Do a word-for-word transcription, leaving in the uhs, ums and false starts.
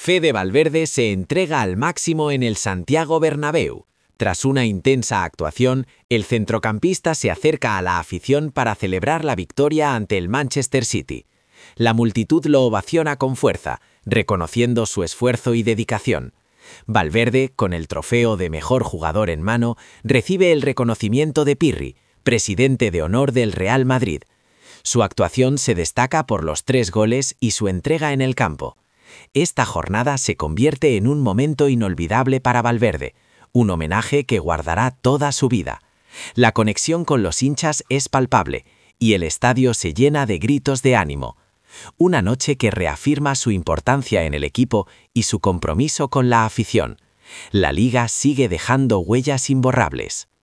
Fede Valverde se entrega al máximo en el Santiago Bernabéu. Tras una intensa actuación, el centrocampista se acerca a la afición para celebrar la victoria ante el Manchester City. La multitud lo ovaciona con fuerza, reconociendo su esfuerzo y dedicación. Valverde, con el trofeo de mejor jugador en mano, recibe el reconocimiento de Pirri, presidente de honor del Real Madrid. Su actuación se destaca por los tres goles y su entrega en el campo. Esta jornada se convierte en un momento inolvidable para Valverde, un homenaje que guardará toda su vida. La conexión con los hinchas es palpable y el estadio se llena de gritos de ánimo. Una noche que reafirma su importancia en el equipo y su compromiso con la afición. La Liga sigue dejando huellas imborrables.